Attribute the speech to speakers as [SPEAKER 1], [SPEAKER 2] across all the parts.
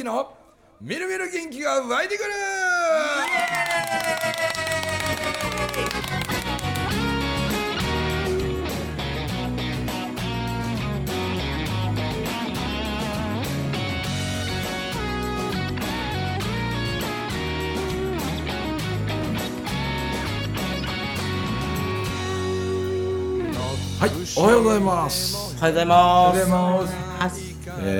[SPEAKER 1] 之のみるみる元気が湧いてくる。はい、おはようございます。
[SPEAKER 2] おはようございます。
[SPEAKER 3] おはようございます。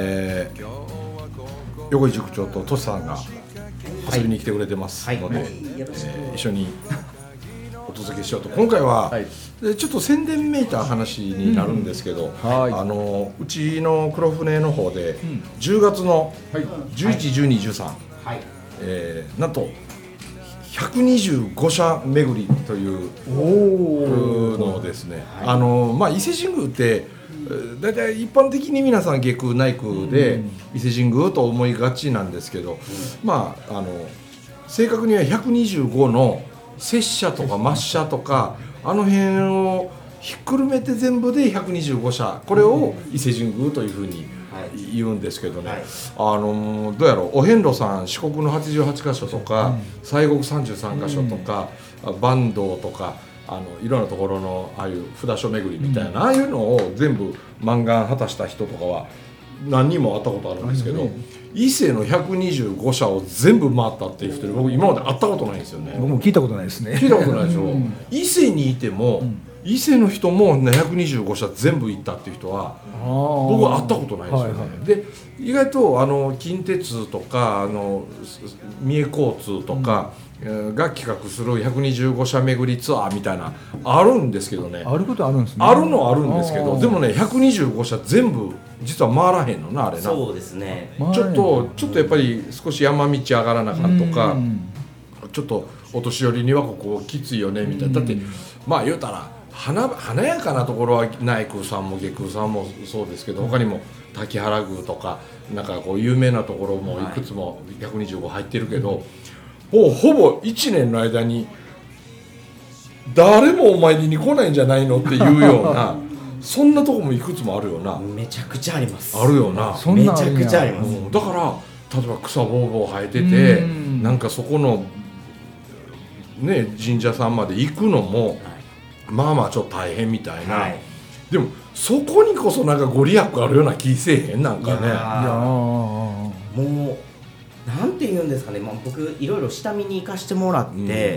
[SPEAKER 1] 横井塾長とトシさんが遊びに来てくれてますので、一緒にお届けしようと。今回は、ちょっと宣伝めいた話になるんですけど、うちの黒船の方で、10月の11、12、13、なんと125社巡りというのをですね、伊勢神宮ってだいたい一般的に皆さん外宮内宮で伊勢神宮と思いがちなんですけど、正確には125の摂社とか末社とかあの辺をひっくるめて全部で125社、これを伊勢神宮というふうに言うんですけどね、どうやろう、お遍路さん四国の88箇所とか、西国33箇所とか、坂東とかいろんなところのああいう札所巡りみたいな、ああいうのを全部満願果たした人とかは何人も会ったことあるんですけど、伊勢の125社を全部回ったっていう人に僕今まで会ったことないんですよね。
[SPEAKER 3] 僕も聞いたことないですね。
[SPEAKER 1] 聞いたことないでしょ。伊勢にいても、伊勢の人も125社全部行ったっていう人は僕は会ったことないですよね。で意外と近鉄とか三重交通とか、が企画する125社巡りツアーみたいなあるんですけどね。
[SPEAKER 3] あることあるんですね。
[SPEAKER 1] あるのはあるんですけど、でもね125社全部実は回らへんのな、あれな。
[SPEAKER 2] そうですね。
[SPEAKER 1] ちょっとやっぱり少し山道上がらなあかんとか、ちょっとお年寄りにはここきついよねみたいな。だって言うたら華やかなところは内宮さんも外宮さんもそうですけど、他にも滝原宮とかなんかこう有名なところもいくつも125入ってるけど、ほぼ1年の間に誰もお参りに来ないんじゃないのっていうようなそんなとこもいくつもあるよな。
[SPEAKER 2] めちゃくちゃあります。
[SPEAKER 1] あるよな。
[SPEAKER 2] めちゃくちゃあります。
[SPEAKER 1] だから例えば草ぼうぼう生えてて、なんかそこのね神社さんまで行くのも、ちょっと大変みたいな、でもそこにこそなんかご利益あるような気せえへん、なんかね。
[SPEAKER 2] もうなんて言うんですかね、僕いろいろ下見に行かしてもらって、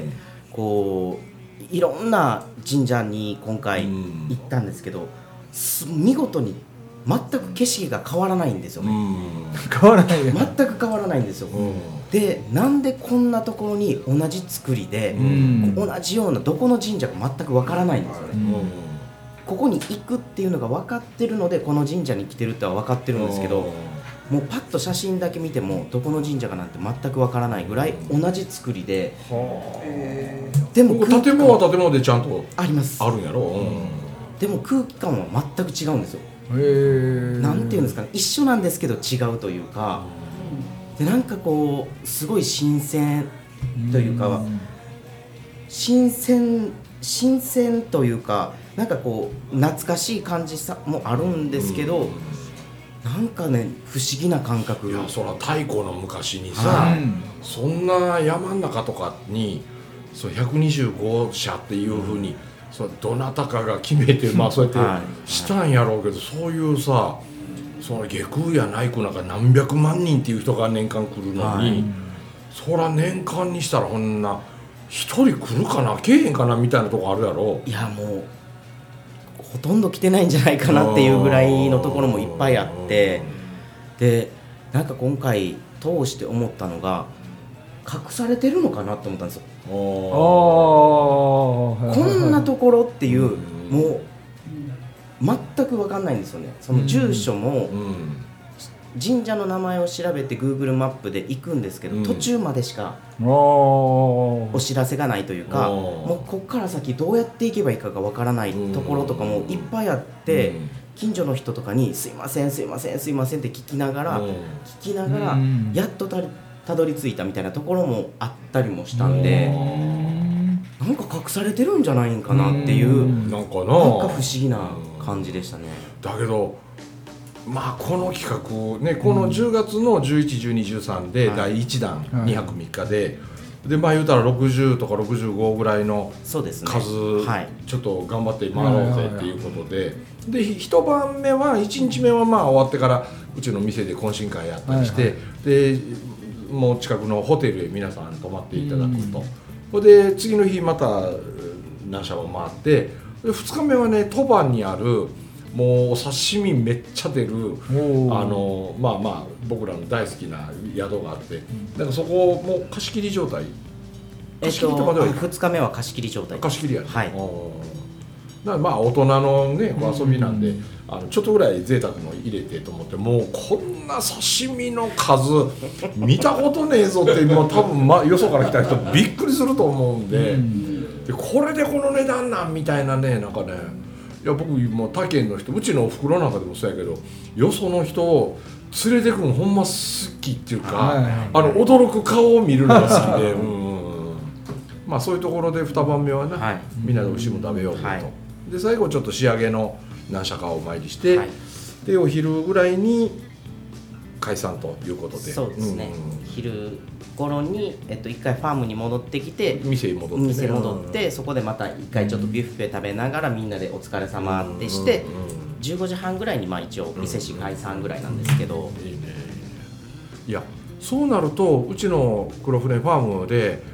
[SPEAKER 2] こういろんな神社に今回行ったんですけど、見事に全く景色が変わらないんですよね。
[SPEAKER 3] 変わらない。
[SPEAKER 2] 全く変わらないんですよ。で、なんでこんなところに同じ作りで、同じようなどこの神社か全くわからないんですよね。ここに行くっていうのが分かってるのでこの神社に来てるっては分かってるんですけど、もうパッと写真だけ見てもどこの神社かなんて全く分からないぐらい同じ作りで、でも
[SPEAKER 1] 建物は建物でちゃんと
[SPEAKER 2] あります。
[SPEAKER 1] あるんやろ。
[SPEAKER 2] でも空気感は全く違うんですよ。なんていうんですかね、一緒なんですけど違うというか、でなんかこうすごい新鮮というか、新鮮というか、なんかこう懐かしい感じさもあるんですけど、なんかね不思議な感覚。
[SPEAKER 1] いや、そら太古の昔にさ、そんな山の中とかに125社っていうふうに、どなたかが決めてそうやってしたんやろうけど、そういうさ、その外宮や内宮なんか何百万人っていう人が年間来るのに、そら年間にしたらこんな一人来るかな来えへんかなみたいなとこあるやろ。
[SPEAKER 2] いや、もうほとんど来てないんじゃないかなっていうぐらいのところもいっぱいあって、でなんか今回通して思ったのが、隠されてるのかなと思ったんですよ。こんなところっていう、もう全く分かんないんですよね。その住所も、神社の名前を調べて Google マップで行くんですけど、途中までしかお知らせがないというか、もうこっから先どうやって行けばいいかがわからないところとかもいっぱいあって、近所の人とかにすいませんって聞きながらやっとたどり着いたみたいなところもあったりもしたんで、なんか隠されてるんじゃないんかなっていう、なんか不思議な感じでしたね。
[SPEAKER 1] だけどまあこの企画ね、この10月の11、12、13で第1弾
[SPEAKER 3] はい
[SPEAKER 1] 2泊3日でまあ言うたら60とか65ぐらいの
[SPEAKER 2] そうですね。
[SPEAKER 1] 数
[SPEAKER 2] はい。
[SPEAKER 1] ちょっと頑張って回ろうぜっていうことで、一晩目は1日目はまあ終わってからうちの店で懇親会やったりして、でもう近くのホテルへ皆さん泊まっていただくと、それで次の日また何社も回って、で2日目はね鳥羽にあるもうお刺身めっちゃ出るまあ僕らの大好きな宿があって、なんかそこもう貸し切り状態。貸し切りとかではいいか。
[SPEAKER 2] 2日目は貸し切り状態です。
[SPEAKER 1] 貸し切りやね。
[SPEAKER 2] はい。
[SPEAKER 1] だからまあ大人のねお遊びなんで、ちょっとぐらい贅沢の入れてと思って、もうこんな刺身の数見たことねえぞってもう多分よそから来た人びっくりすると思うんで、でこれでこの値段なんみたいなね、なんかね、いや僕もう他県の人、うちのおふくろなんかでもそうやけど、よその人を連れてくんほんま好きっていうか、驚く顔を見るのが好きで、まあそういうところで2晩目はね、みんなで美味しいもの食べようと、で最後ちょっと仕上げの何社かお参りして、でお昼ぐらいに解散ということで、
[SPEAKER 2] そうですね、昼頃に、一回ファームに戻ってきて、
[SPEAKER 1] 店に戻って、
[SPEAKER 2] そこでまた一回ちょっとビュッフェ食べながらみんなでお疲れ様ってして、15時半ぐらいにまあ一応店始解散ぐらいなんですけど、
[SPEAKER 1] いいね。いやそうなるとうちの黒船ファームで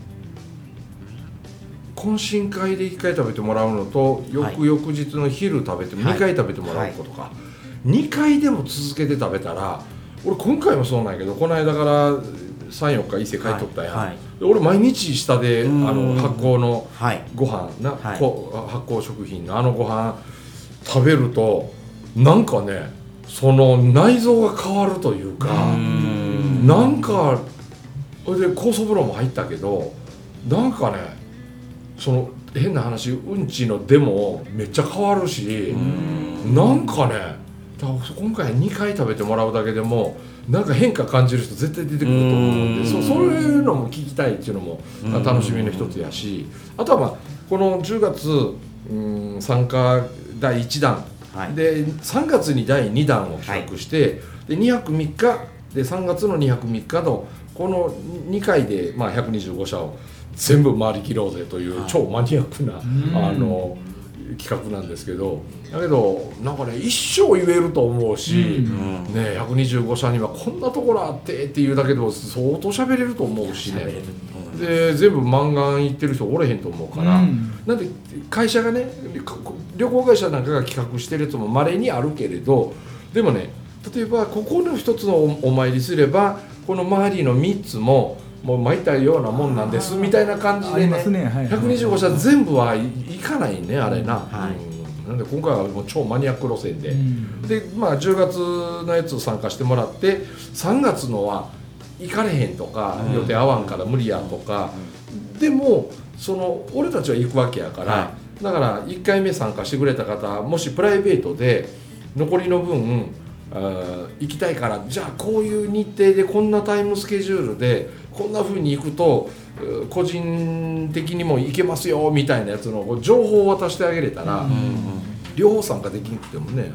[SPEAKER 1] 懇親会で1回食べてもらうのと、翌々日の昼食べても2回食べてもらうことか、2回でも続けて食べたら、俺今回もそうなんやけど、この間から3、4日伊勢帰っとったやん、俺毎日下で発酵のご飯な、発酵食品のご飯食べると、なんかねその内臓が変わるというか、なんかそれで酵素風呂も入ったけど、なんかねその変な話、うんちの出もめっちゃ変わるし、なんかね、だから今回2回食べてもらうだけでもなんか変化感じる人絶対出てくると思うんで、そういうのも聞きたいっていうのも楽しみの一つやし、あとはまあこの10月参加第1弾、で3月に第2弾を企画して、で2泊3日で3月の2泊3日のこの2回でまあ125社を全部回りきろうぜという超マニアックな、企画なんですけど、だけどなんかね一生言えると思うし、ね、125社にはこんなところあってっていうだけでも相当喋れると思うしね、で全部満願行ってる人おれへんと思うから、なんで会社がね、旅行会社なんかが企画してるやつも稀にあるけれど、でもね、例えばここの一つのお参りすればこの周りの3つももう参ったようなもんなんですみたいな感じでね、125社全部は行かないね、あれな。なんで今回はもう超マニアック路線で、でまあ10月のやつ参加してもらって、3月のは行かれへんとか、予定合わんから無理やとか、でもその俺たちは行くわけやから、だから1回目参加してくれた方、もしプライベートで残りの分行きたいから、じゃあこういう日程でこんなタイムスケジュールでこんな風に行くと個人的にも行けますよみたいなやつの情報を渡してあげれたら、両方参加できなくてもね、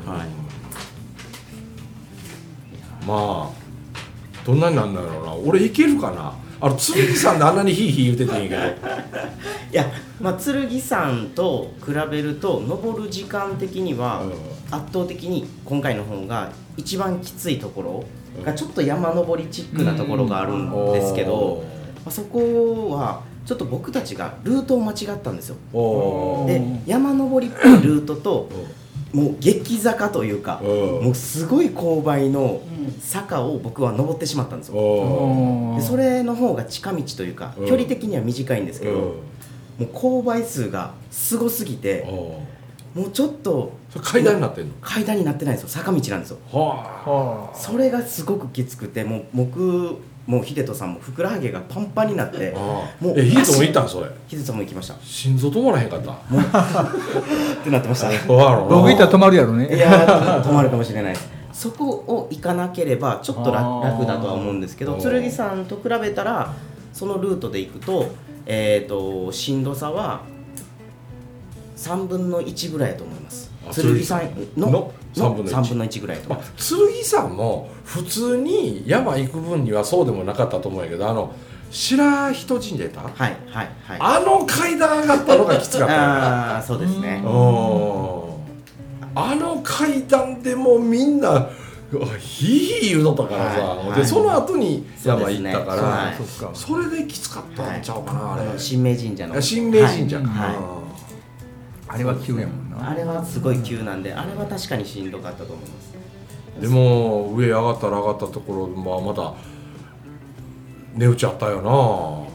[SPEAKER 1] まあどんなになんだろうな、俺行けるかな。剣山であんなにヒーヒー言うててんやけど
[SPEAKER 2] いや、まあ、剣山と比べると登る時間的には圧倒的に今回の方が一番きついところがちょっと山登りチックなところがあるんですけど、そこはちょっと僕たちがルートを間違ったんですよ。で、山登りっぽいルートともう激坂というか、もうすごい勾配の坂を僕は登ってしまったんですよ。でそれの方が近道というか距離的には短いんですけど、もう勾配数がすごすぎて、もうちょっと
[SPEAKER 1] 階段になってんの？階
[SPEAKER 2] 段になってないんですよ。坂道なんですよ。それがすごくきつくて、もう僕もう秀人さんもふくらはぎがパンパンになって、
[SPEAKER 1] もう秀人も行ったん？それ
[SPEAKER 2] 秀人も行きました。
[SPEAKER 1] 心臓止まらへんかった
[SPEAKER 2] ってなってましたね。
[SPEAKER 3] 僕行ったら止まるやろね。
[SPEAKER 2] いや止まるかもしれないです。そこを行かなければちょっと楽だとは思うんですけど、剣山と比べたらそのルートで行くとしんどさは 3分の1ぐらいだと思います。
[SPEAKER 1] あ
[SPEAKER 2] 剣山の
[SPEAKER 1] 3分の 1?
[SPEAKER 2] 3分の1ぐらいだと思います。
[SPEAKER 1] 剣山も普通に山行く分にはそうでもなかったと思うんやけど、白人神社やった、
[SPEAKER 2] はいはいはい。
[SPEAKER 1] あの階段上がったのがきつかった
[SPEAKER 2] ああそうですね。
[SPEAKER 1] あの階段でもうみんなヒーヒー言うのったからさ、
[SPEAKER 2] はい
[SPEAKER 1] でその後に山行ったか
[SPEAKER 2] そうですね
[SPEAKER 1] ら、
[SPEAKER 2] はい
[SPEAKER 1] それできつかったんちゃうかな、あれ
[SPEAKER 2] 神明神社の
[SPEAKER 1] 神明神社か、
[SPEAKER 2] はい
[SPEAKER 3] あれは急やもんな。
[SPEAKER 2] あれはすごい急なんで、あれは確かにしんどかったと思います。
[SPEAKER 1] でも上上がったら上がったところ、また値打ちあったよな。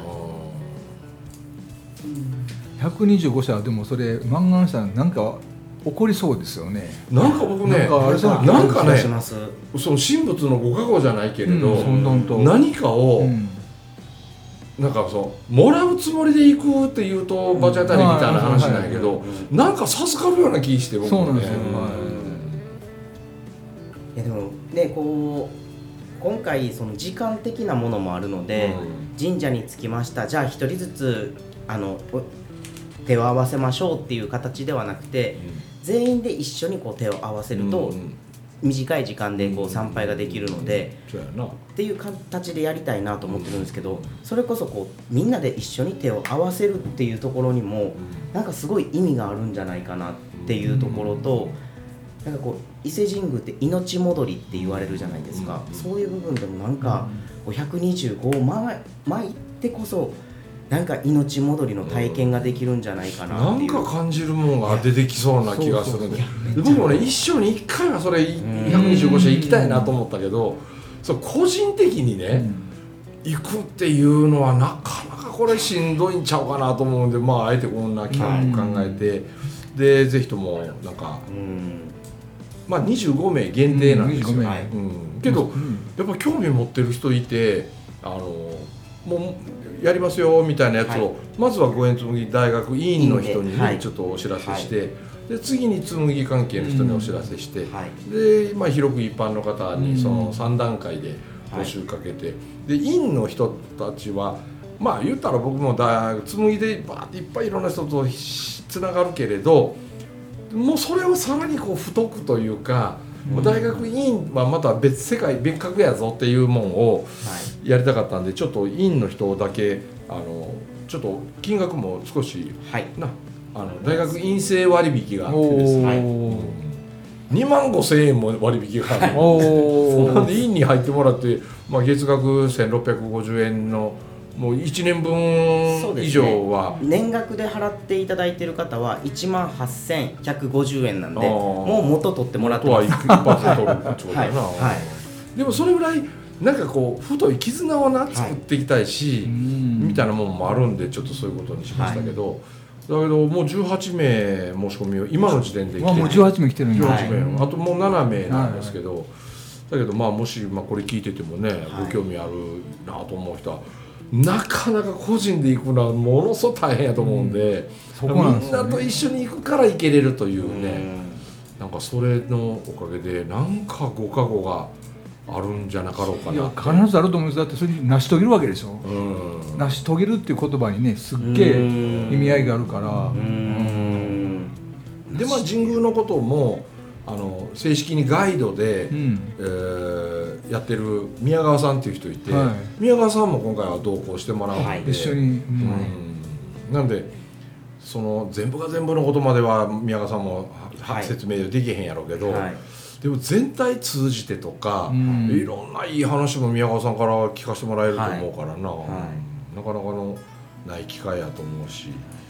[SPEAKER 3] 125社でもそれ満願したらなんか起こりそうですよね。
[SPEAKER 1] なんか僕ね、
[SPEAKER 3] なんかあれさ
[SPEAKER 1] なんかね、
[SPEAKER 2] 気がします。
[SPEAKER 1] その神仏のご加護じゃないけれど、何かを、なんかもらうつもりで行くっていうとバチ当たりみたいな話なんやけど、なんか授かるような気して僕もね。
[SPEAKER 2] いやでもね、こう今回その時間的なものもあるので、神社に着きました、じゃあ一人ずつ手を合わせましょうっていう形ではなくて、全員で一緒にこう手を合わせると、短い時間でこう参拝ができるので、っていう形でやりたいなと思ってるんですけど、それこそこうみんなで一緒に手を合わせるっていうところにもなんかすごい意味があるんじゃないかなっていうところと、なんかこう伊勢神宮って命戻りって言われるじゃないですか。そういう部分でもなんか125を参ってこそなんか命戻りの体験ができるんじゃないかなっていう、
[SPEAKER 1] なんか感じるものが出てきそうな気がするんで、僕もね一生に1回はそれ125社行きたいなと思ったけど、個人的にね、行くっていうのはなかなかこれしんどいんちゃうかなと思うんで、あえてこんな企画を考えて、でぜひともなんか、25名限定なんですよ、けど、やっぱ興味持ってる人いて、もうやりますよみたいなやつを、まずは五円紬大学院員の人にね、ちょっとお知らせして、で次に紬関係の人にお知らせして、で、広く一般の方にその3段階で募集かけて、で院の人たちは言ったら僕も紬でバーっていっぱいいろんな人とつながるけれど、もうそれをさらにこう太くというか、大学院はまた別格やぞっていうもんをやりたかったんで、ちょっと院の人だけちょっと金額も少し、大学院生割引があってですね、25,000円も割引があるなんで院に入ってもらって、月額1,650円のもう1年分以上は、
[SPEAKER 2] 年額で払っていただいている方は18,150円なんで、もう元取ってもらってます。
[SPEAKER 1] 一発で取るってことだな。でもそれぐらいなんかこう太い絆を作っていきたいし、みたいなものもあるんで、ちょっとそういうことにしましたけど、だけどもう18名申し込みを今の時点で来て、
[SPEAKER 3] もう18名来てるんで、
[SPEAKER 1] 18名、あともう7名なんですけど、だけどもしこれ聞いててもね、ご興味あるなと思う人はなかなか個人で行くのはものすごく大変やと思うんで、みんなと一緒に行くから行けれるというね、なんかそれのおかげでなんかご加護があるんじゃなかろうかな。
[SPEAKER 3] 必ずあると思うんです。だってそれに成し遂げるわけでしょ。成し遂げるっていう言葉にね、すっげえ意味合いがあるから。
[SPEAKER 1] で神宮のことも正式にガイドで、やってる宮川さんっていう人いて、宮川さんも今回は同行してもらうので、
[SPEAKER 3] 一緒に、
[SPEAKER 1] なんでその全部が全部のことまでは宮川さんも説明できへんやろうけど、でも全体通じてとか、いろんないい話も宮川さんから聞かせてもらえると思うからな、なかなかのない機会やと思うし、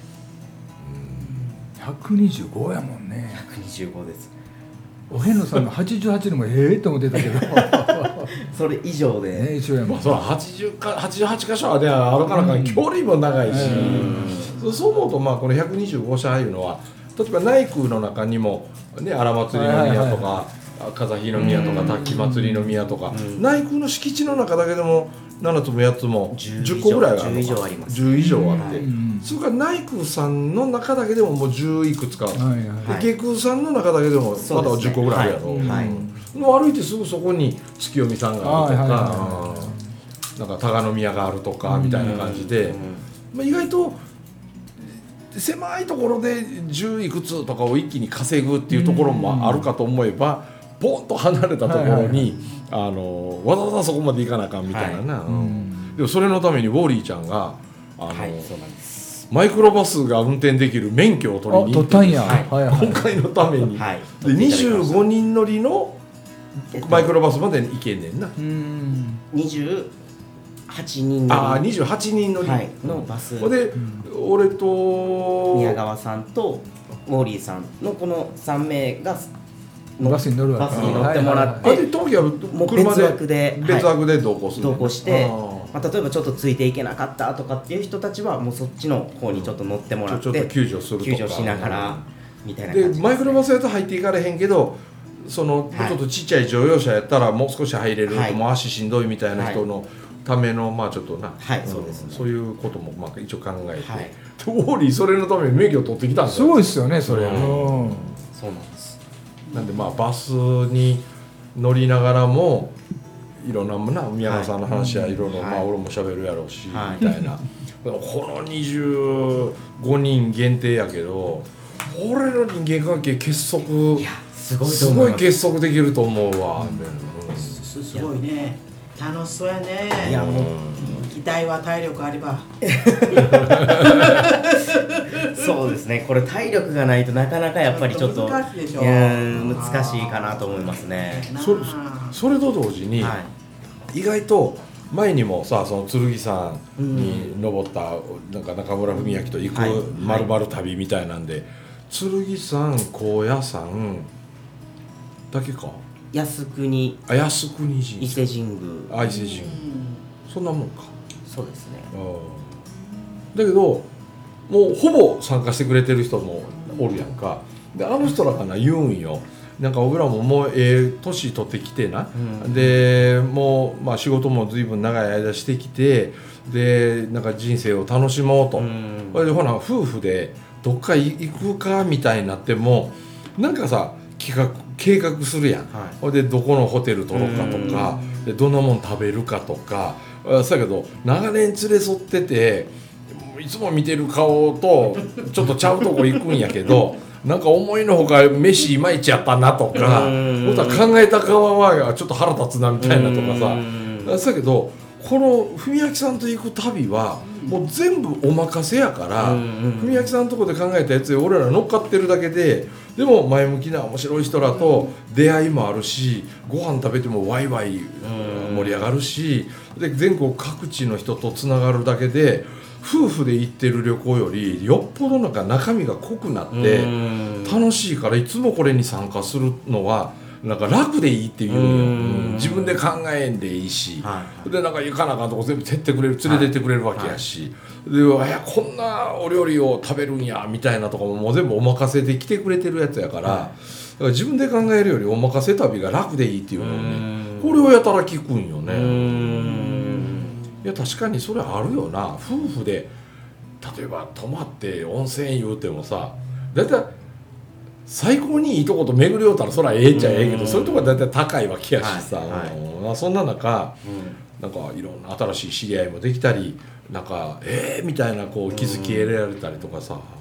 [SPEAKER 3] 125やもんね。
[SPEAKER 2] 125です。
[SPEAKER 3] お遍路さんの88でもと思ってたけど
[SPEAKER 2] それ以上で、
[SPEAKER 3] 一緒やもん。
[SPEAKER 1] そら88箇所はね、あるからか距離も長いし、そう思うとこの125社いうのは、例えば内宮の中にもね、荒祭の宮とか風日の宮とか滝祭りの宮とか、内宮の敷地の中だけでも7つも8つも10個ぐらいがあるのか、10以上あって、それから内宮さんの中だけでももう10いくつか、で下宮さんの中だけでもまた10個ぐらいあるやろ。歩いてすぐそこに月読さんがあるとか、なんか鷹の宮があるとかみたいな感じで、意外と狭いところで10いくつとかを一気に稼ぐっていうところもあるかと思えば、ポンと離れたところに、わざわざそこまで行かなあかんみたいなな、でもそれのためにウォーリーちゃんが
[SPEAKER 2] そうなんです。
[SPEAKER 1] マイクロバスが運転できる免許を取りに行って
[SPEAKER 3] 取ったんや、
[SPEAKER 1] 今回のために、で25人乗りのマイクロバスまで行けんねんな。
[SPEAKER 2] 28人乗り、
[SPEAKER 1] 28人乗り
[SPEAKER 2] のバス
[SPEAKER 1] で、俺と
[SPEAKER 2] 宮川さんとウォーリーさんのこの3名が
[SPEAKER 3] バスに乗るわけ、
[SPEAKER 2] バスに乗ってもらって、
[SPEAKER 1] 当時は車で別枠で同行する、
[SPEAKER 2] 同行して、例えばちょっとついていけなかったとかっていう人たちはもうそっちの方にちょっと乗ってもらって、
[SPEAKER 1] ちょっと救助するとか、
[SPEAKER 2] 救助しながらみたいな感じ
[SPEAKER 1] でマイクロバスやと入っていかれへんけど、そのちょっとちっちゃい乗用車やったらもう少し入れる、もう足しんどいみたいな人のためのちょっとな、
[SPEAKER 2] そうですね、
[SPEAKER 1] そういうことも一応考えて、ウォーリーそれのために免許を取ってきたんです
[SPEAKER 3] すごいですよねそれ。
[SPEAKER 2] そうなんです。
[SPEAKER 1] なんでバスに乗りながらもいろんな宮川さんの話やいろいろ俺も喋るやろうし、みたいな。この25人限定やけど、俺の人間関係結束すごい結束できると思うわ。
[SPEAKER 4] すごいね、楽しそうやね。
[SPEAKER 2] いやもう
[SPEAKER 4] 期待は体力あれば
[SPEAKER 2] そうですね、これ体力がないとなかなかやっぱりちょっと
[SPEAKER 4] 難しいでしょ。
[SPEAKER 2] 難しいかなと思いますね。
[SPEAKER 1] それと同時に、意外と前にもさ、その剣山に登ったなんか中村文明と行く丸々旅みたいなんで、剣山、高野山だけか、
[SPEAKER 2] 靖国、
[SPEAKER 1] 靖国神社、
[SPEAKER 2] 伊勢神宮、
[SPEAKER 1] 伊勢神宮、そんなもんか。
[SPEAKER 2] そうですね。
[SPEAKER 1] だけどもうほぼ参加してくれてる人もおるやんか。であの人らかな言うんよ。なんか僕らももう年取ってきてな、でもう仕事も随分長い間してきて、でなんか人生を楽しもうと、それでほな夫婦でどっか行くかみたいになってもなんかさ計画するやん、ほいでどこのホテル取ろうかとか、でどんなもん食べるかとか、そうやけど長年連れ添ってていつも見てる顔とちょっとちゃうとこ行くんやけどなんか思いのほか飯いまいちやったなとか、ほんとは考えた側はちょっと腹立つなみたいなとかさ、そうやけどこの文明さんと行く旅はもう全部お任せやから、文明さんのとこで考えたやつで俺ら乗っかってるだけで、でも前向きな面白い人らと出会いもあるし、ご飯食べてもワイワイ盛り上がるし、で全国各地の人とつながるだけで、夫婦で行ってる旅行よりよっぽどなんか中身が濃くなって楽しいから、いつもこれに参加するのはなんか楽でいいっていう、自分で考えんでいいし、でなんか行かなあかんとこ全部連れてってくれるわけやし、でこんなお料理を食べるんやみたいなとかもう全部お任せで来てくれてるやつやから、だから自分で考えるよりお任せ旅が楽でいいっていうのをね、これをやたら聞くんよね。いや確かにそれあるよな。夫婦で例えば泊まって温泉言うてもさ、だいたい最高にいいとこと巡りようたらそりゃええっちゃええけど、そういうとこはだいたい高いわけやしさ、そんな中、なんかいろんな新しい知り合いもできたり、なんかみたいなこう気づき得られたりとかさ、あ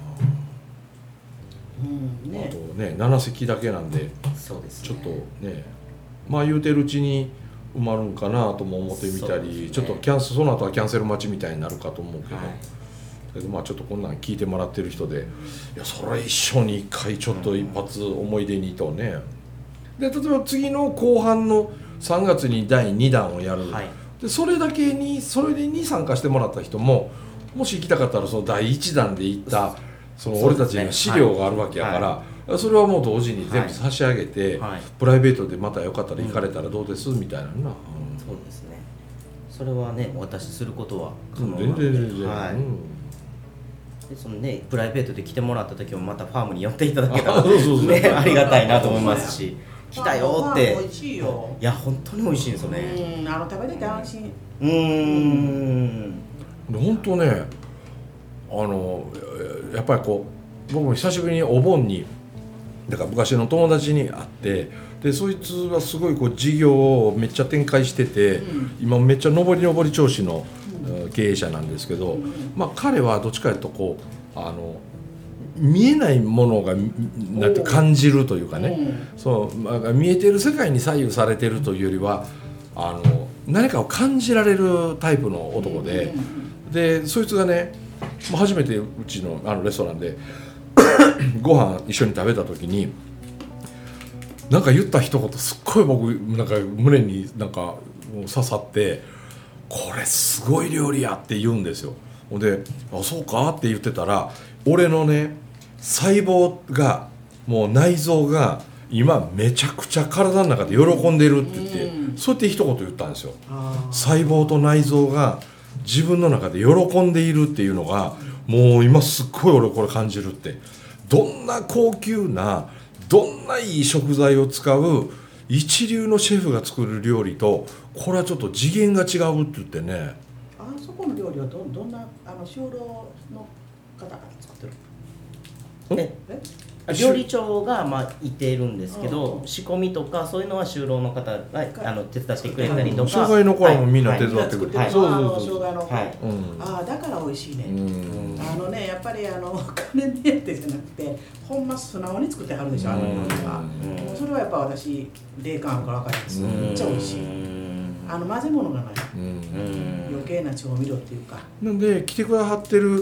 [SPEAKER 1] とね7席だけなんで、
[SPEAKER 2] そうですね、
[SPEAKER 1] ちょっとね言うてるうちに埋まるんかなとも思ってみたり、ちょっとその後はキャンセル待ちみたいになるかと思うけど、ちょっとこんなん聞いてもらってる人で、いやそれは一生に一回ちょっと一発思い出にとね。で例えば次の後半の3月に第2弾をやる、でそれに参加してもらった人も、もし行きたかったらその第1弾で行ったその俺たちの資料があるわけやから、それはもう同時に全部差し上げて、プライベートでまたよかったら行かれたらどうですみたいな。
[SPEAKER 2] そうですね、それはねお渡しすることは可能な
[SPEAKER 1] 全
[SPEAKER 2] ので、
[SPEAKER 1] 然、
[SPEAKER 2] でそのねプライベートで来てもらった時もまたファームに寄っていただけたらねありがたいなと思いますし、来たよって、
[SPEAKER 4] 美味しいよ。
[SPEAKER 2] いや本当に美味しいですよね。
[SPEAKER 4] 食べれて安心。
[SPEAKER 1] 本当ね、やっぱりこう僕も久しぶりにお盆にだから昔の友達に会って、でそいつはすごいこう事業をめっちゃ展開してて、今めっちゃ上り調子の経営者なんですけど、彼はどっちかというとこう見えないものがなんて感じるというかね、そう、見えてる世界に左右されてるというよりは何かを感じられるタイプの男で、でそいつがね初めてうちのレストランでご飯一緒に食べた時になんか言った一言すっごい僕なんか胸になんかもう刺さって、これすごい料理やって言うんですよ。であそうかって言ってたら、俺のね細胞がもう内臓が今めちゃくちゃ体の中で喜んでるって言って、そうやって一言言ったんですよ。細胞と内臓が自分の中で喜んでいるっていうのがもう今すっごい俺これ感じるって、どんな高級などんないい食材を使う一流のシェフが作る料理とこれはちょっと次元が違うって言ってね。
[SPEAKER 4] あそこの料理はどんな就労の方が作ってる？
[SPEAKER 2] 料理長がいてるんですけど、仕込みとかそういうのは就労の方が手伝ってくれたりとか、
[SPEAKER 1] 障害の子らもみんな手伝ってくれて、
[SPEAKER 4] そう障害の子、だから美味しいね。やっぱり金目当てじゃなくてほんま素直に作ってはるでしょ、それはやっぱ私霊感あるから分かります。めっちゃ美味しい。混ぜ物がない、余計な調味料っていうか。
[SPEAKER 1] なんで来てくださってる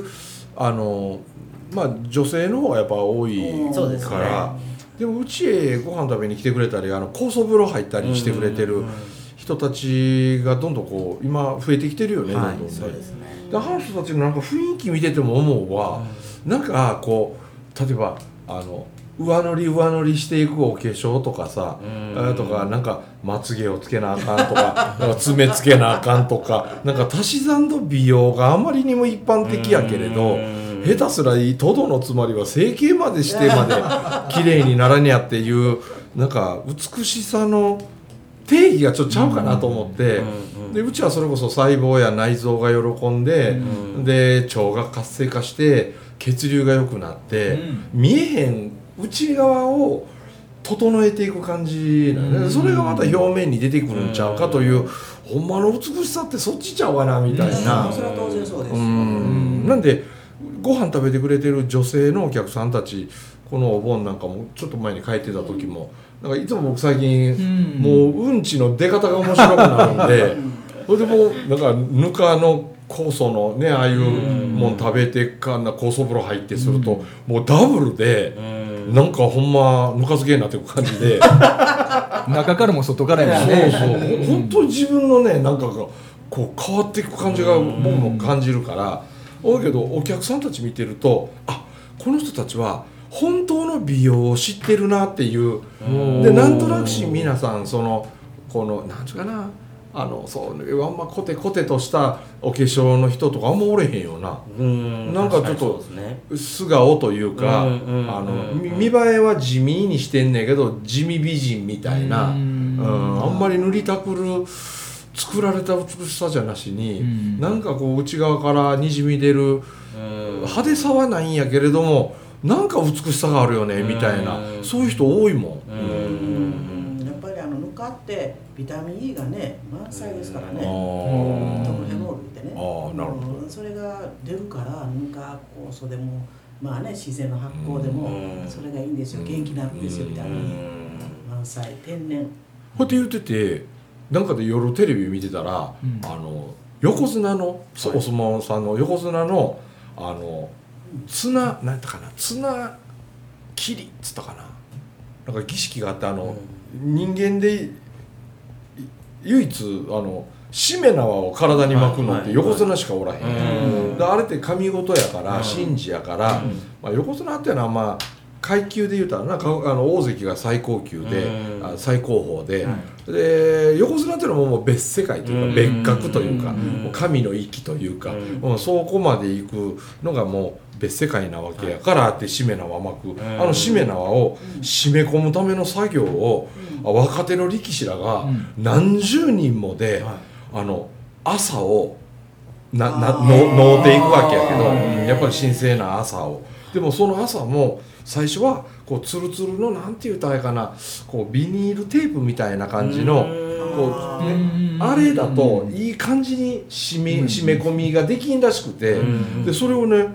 [SPEAKER 1] 女性の方がやっぱ多いから、でもうちへご飯食べに来てくれたり酵素風呂入ったりしてくれてる人たちがどんどんこう今増えてきてるよね、どんどんね。
[SPEAKER 2] そうですね。
[SPEAKER 1] であの人たちのなんか雰囲気見てても思うわ、なんかこう例えば上塗りしていくお化粧とかさ、とかなんかまつげをつけなあかんとかなんか爪つけなあかんとか、なんか足し算の美容があまりにも一般的やけれど、下手すらトドのつまりは整形までしてまで綺麗にならにゃっていうなんか美しさの定義がちょっとちゃうかなと思って、でうちはそれこそ細胞や内臓が喜んで、で腸が活性化して血流が良くなって、見えへん内側を整えていく感じなんで、それがまた表面に出てくるんちゃうかという、ほんまの美しさってそっちちゃうかなみたいな。
[SPEAKER 4] それは当然そうです。
[SPEAKER 1] なんでご飯食べてくれてる女性のお客さんたち、このお盆なんかもちょっと前に帰ってた時も、なんかいつも僕最近、もううんちの出方が面白くなるんで、それでもなんかぬかの酵素のねああいうもん食べてかな酵素風呂入ってすると、もうダブルで、なんかほんまぬか漬けになっていく感じで
[SPEAKER 3] 中からも外からもね、
[SPEAKER 1] そう本当に自分のねなんかがこう変わっていく感じが僕も感じるから。だけどお客さんたち見てると、この人たちは本当の美容を知ってるなっていう、でなんとなく皆さんこのなんていうかな、そうあんまコテコテとしたお化粧の人とかあんまおれへんよな、なんかちょっと素顔というか、見栄えは地味にしてんねんけど地味美人みたいな、あんまり塗りたくる作られた美しさじゃなしに、なんかこう内側からにじみ出る派手さはないんやけれどもなんか美しさがあるよねみたいな、そういう人多いもん。
[SPEAKER 4] やっぱりぬかってビタミン E がね満載ですからね、ヘノールってね、
[SPEAKER 1] なるほど。
[SPEAKER 4] それが出るからぬか酵素でも自然の発酵でもそれがいいんですよ、元気なんですよ、ビタミン E 満載、天然。
[SPEAKER 1] こうやって言っててなんかで夜テレビ見てたら、横綱のお相撲さんの横綱の綱なんだったかな、綱切りっつったかな、なんか儀式があって人間で唯一しめ縄を体に巻くのって横綱しかおらへん、であれって神事やから神事やから、横綱っていうのは階級で言うたら大関が最高級で、最高峰で、で横綱っていうのはもう別世界というか別格というか、もう神の域というか、そこまで行くのがもう別世界なわけやからってしめ縄巻く、しめ縄を締め込むための作業を、若手の力士らが何十人もで、朝を乗っていくわけやけど、やっぱり神聖な朝を。でもその朝も最初はこうツルツルのなんて言うたらいいかな、こうビニールテープみたいな感じのこう、ね、あれだといい感じに締め込みができんらしくて、でそれをね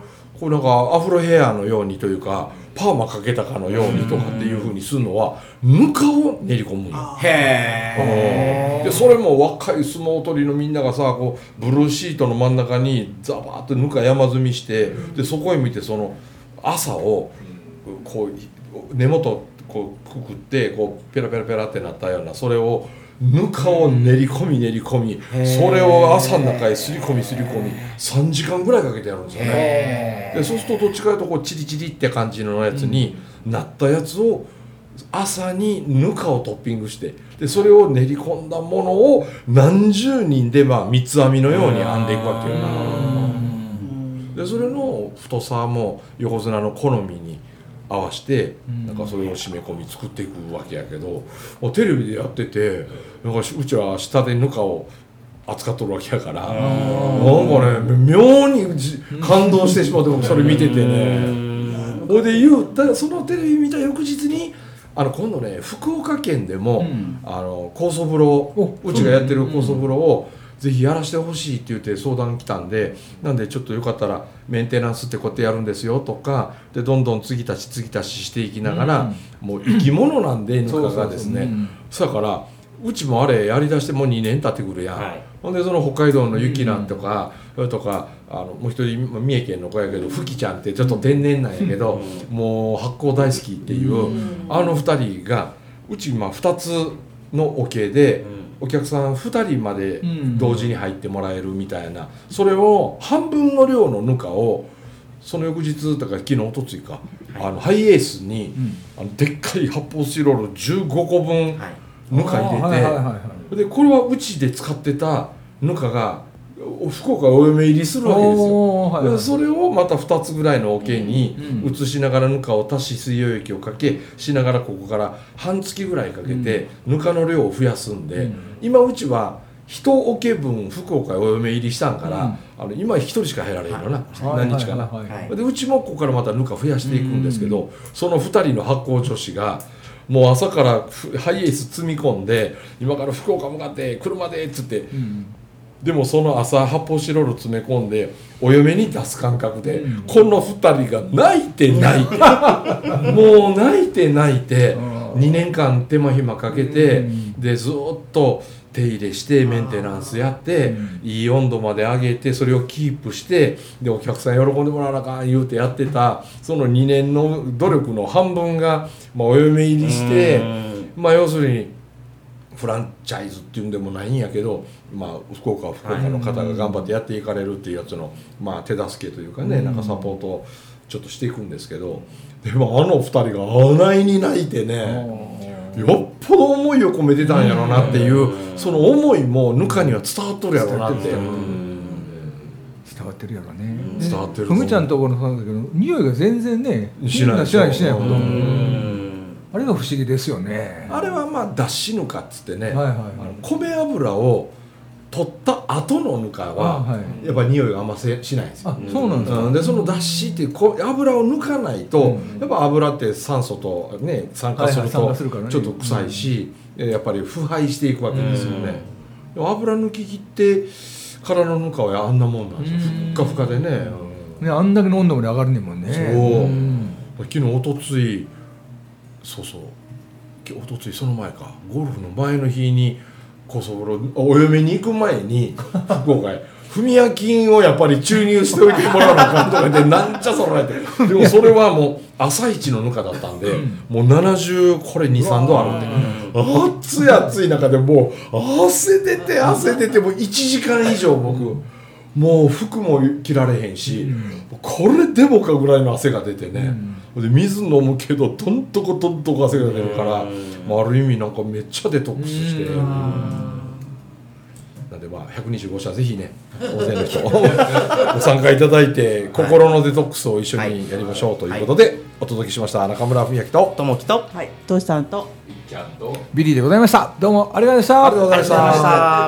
[SPEAKER 1] これなんかアフロヘアのようにというかパーマかけたかのようにとかっていう風にするのはぬかを練り込むんよ。でそれも若い相撲取りのみんながさこうブルーシートの真ん中にザバーッとぬか山積みしてでそこへ見てその朝をこう根元こうくくってこうペラペラペラってなったようなそれをぬかを練り込みそれを朝の中へすり込み3時間ぐらいかけてやるんですよね。でそうするとどっちかというとこうチリチリって感じのやつになったやつを朝にぬかをトッピングしてでそれを練り込んだものを何十人で三つ編みのように編んでいくわけよな。でそれの太さも横綱の好みに合わせてなんかそれを締め込み作っていくわけやけどテレビでやっててなんかうちは下でぬかを扱っとるわけやからなんかね妙に感動してしまって僕それ見ててねほいでそのテレビ見た翌日に今度ね福岡県でも酵素風呂うちがやってる酵素風呂をぜひやらせてほしいって言って相談来たんでなんでちょっとよかったらメンテナンスってこうやってやるんですよとかでどんどん継ぎ足ししていきながら、もう生き物なんでぬかがですねだからうちもあれやりだしてもう2年経ってくるやん、ほんでその北海道の雪なんとか、もう一人三重県の子やけどふきちゃんってちょっと天然なんやけど、もう発酵大好きっていう、2人がうち2つの桶で、お客さん2人まで同時に入ってもらえるみたいな、それを半分の量のぬかをその翌日だから昨日おとついか、ハイエースに、でっかい発泡スチロール15個分ぬか入れて、でこれはうちで使ってたぬかが福岡お嫁入りするわけですよ。でそれをまた2つぐらいの桶に移しながらぬかを足し水溶液をかけしながらここから半月ぐらいかけてぬかの量を増やすんで、今うちは1桶分福岡へお嫁入りしたんから、今1人しか入られへんのな、何日かな。でうちもここからまたぬか増やしていくんですけど、その2人の発酵女子がもう朝からハイエース積み込んで今から福岡向かって車でっつって、でもその朝発泡スチロール詰め込んでお嫁に出す感覚で、この2人が泣いてもう泣いて2年間手間暇かけて、でずっと手入れしてメンテナンスやって、いい温度まで上げてそれをキープしてでお客さん喜んでもらわなあかん言うてやってたその2年の努力の半分が、お嫁入りして、要するにフランチャイズっていうんでもないんやけど、福岡は福岡の方が頑張ってやっていかれるっていうやつの、手助けというかね、なんかサポートをちょっとしていくんですけど、でも2人があないに泣いてね、よっぽど思いを込めてたんやろなっていう、その思いもぬかには伝わっとるやろなって。伝
[SPEAKER 3] わってるやろね。
[SPEAKER 1] 伝わってる。
[SPEAKER 3] ふみちゃんのところのそうだけど、匂いが全然ね、しないほど。あれが不思議ですよね。
[SPEAKER 1] あれは脱脂ぬかっつってね、米油を取った後のぬかはやっぱり匂いがあんましないんですよ。
[SPEAKER 3] そうなんですか。
[SPEAKER 1] でその脱脂っていう油を抜かないと、やっぱ油って酸素とね酸化するとちょっと臭いし、やっぱり腐敗していくわけですよね。油抜き切ってからのぬかはあんなもんなんですよ。ふっかふかでね。
[SPEAKER 3] あんだけの温度まで上がるねんもんね。
[SPEAKER 1] そう。昨日おとついおとついその前かゴルフの前の日にこそお嫁に行く前に福岡へ踏み焼きをやっぱり注入しておいてもらわなあかんとかでなんちゃそられて、でもそれはもう朝一のぬかだったんで、もう70これ 2,3 度あるんで暑い中でもう汗出てもう1時間以上僕もう服も着られへんし、これでもかぐらいの汗が出てね、で水飲むけどどんとこ汗が出るから、ある意味なんかめっちゃデトックスして、なんで125社ぜひね大勢の人ご参加いただいて心のデトックスを一緒にやりましょうということでお届けしました。中村文明と
[SPEAKER 2] ともきと
[SPEAKER 4] としさんと
[SPEAKER 1] ちゃんと
[SPEAKER 3] ビリーでございました。どうもありがとうございました。
[SPEAKER 1] ありがとうございました。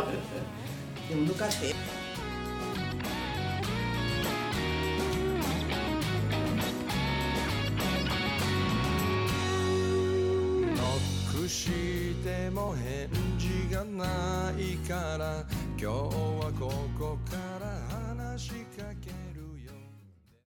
[SPEAKER 4] でも抜かして
[SPEAKER 5] しても返事がないから今日はここから